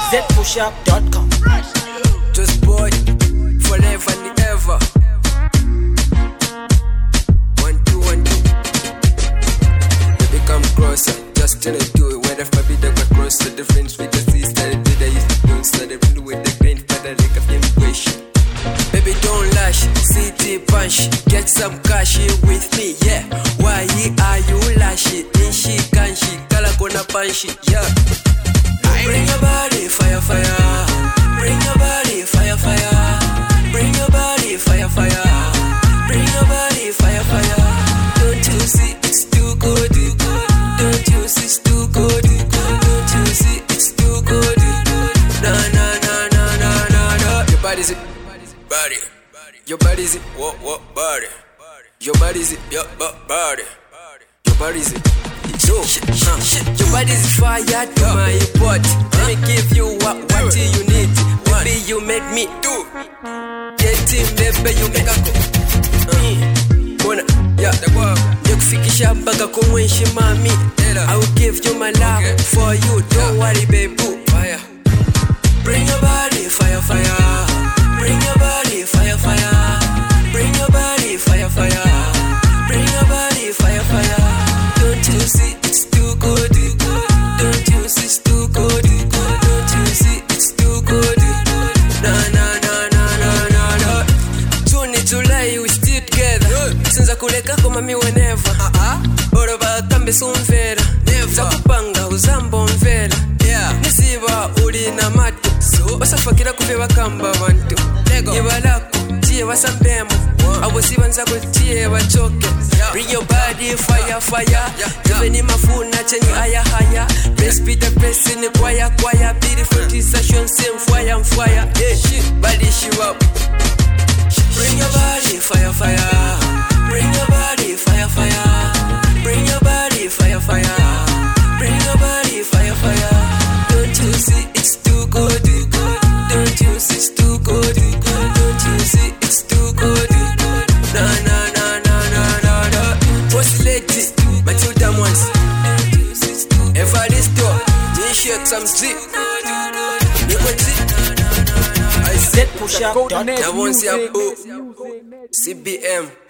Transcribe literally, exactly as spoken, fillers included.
z push up dot com. Just boy, forever and ever. One, two, one, two. Baby, come closer, just tell it do it. Where the baby they got closer, the friends with the sister, the day used to do so they run with the grandfather, like a film question. Baby, don't lash, city punch, get some cash here with me, yeah. Why are you lashy? In she can she, kala kona panshi, yeah. Bring your body, fire, fire. Bring your body, fire, fire. Bring your body, fire, fire. Bring your body, fire, fire. Don't you see it's too good? Don't you see it's too good? Don't you see it's too good? Na na na na na na na. Your body's it, body. Your body's it, what what body? Your body's it, your body. Your body's it. So, uh, your body's fire to my body. Let me give you what, what you need. Baby, you make me do. Get in, baby, you make a go. Wanna, yeah, the world. You fikisha mpaka kumwenshi mami. I will give you my love for you. Don't worry, baby. Fire. Bring your body, fire, fire. Bring your body, fire, fire. Bring your body, fire, fire. Bring your body, fire, fire. Don't you see it's too good? Don't you see it's too good? Don't you see it's too good? Na na na na na na na. June, July, we still together. Since I kuleka kama mi whenever. Ora ba kambe sunvera. Zakupanga uzambo mvera. Nisiba uli na matu. Basafakira kuveba kamba bantu. Yebalako tie basambemo. Awosiba nzako tie bachoke. Bring your body, fire, fire. Even in my phone, chenye aya haya. Best beat the best in the choir, choir. Beautiful session, same fire, fire. Yeah, body she up. Bring your body, fire, fire. Bring your body, fire, fire. Bring your body, fire, fire. Bring your body, fire, fire. Don't you see it's too good? Don't you see it's too good? Don't you see it's too good? Na na na na na na na. Boss lady, Matilda once. Evaristo, you shake some zip. You want zip? I z push up dot com. That one's your boo. C B M.